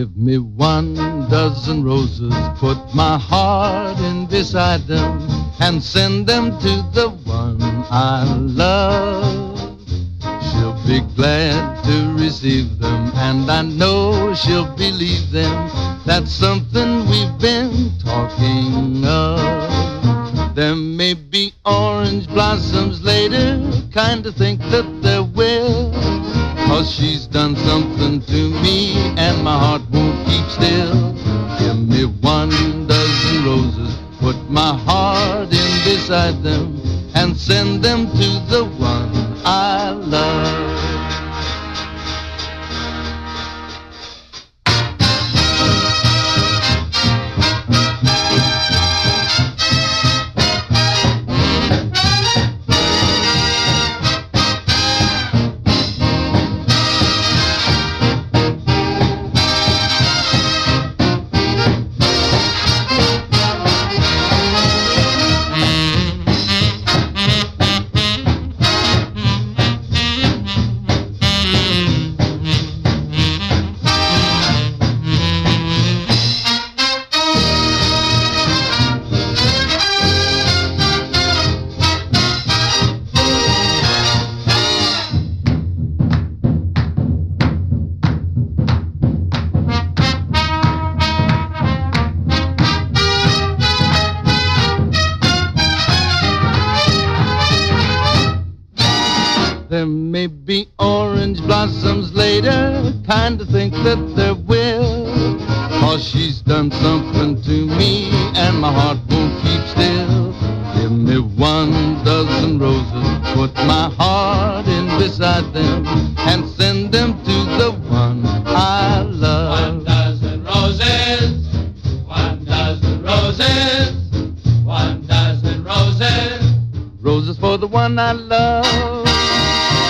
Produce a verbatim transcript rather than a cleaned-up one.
Give me one dozen roses, put my heart in beside them, and send them to the one I love. She'll be glad to receive them, and I know she'll believe them. That's something we've been talking of. There may be orange blossoms later, kind of think that there will, 'cause she's done something to me, and my heart won't keep still. Give me one dozen roses, put my heart in beside them, and send them to the one I love. There may be orange blossoms later, kind of think that there will, 'cause she's done something to me, and my heart won't keep still. Give me one dozen roses, put my heart in beside them, and send them to the one I love. One dozen roses, one dozen roses, one dozen roses. Roses for the one I love.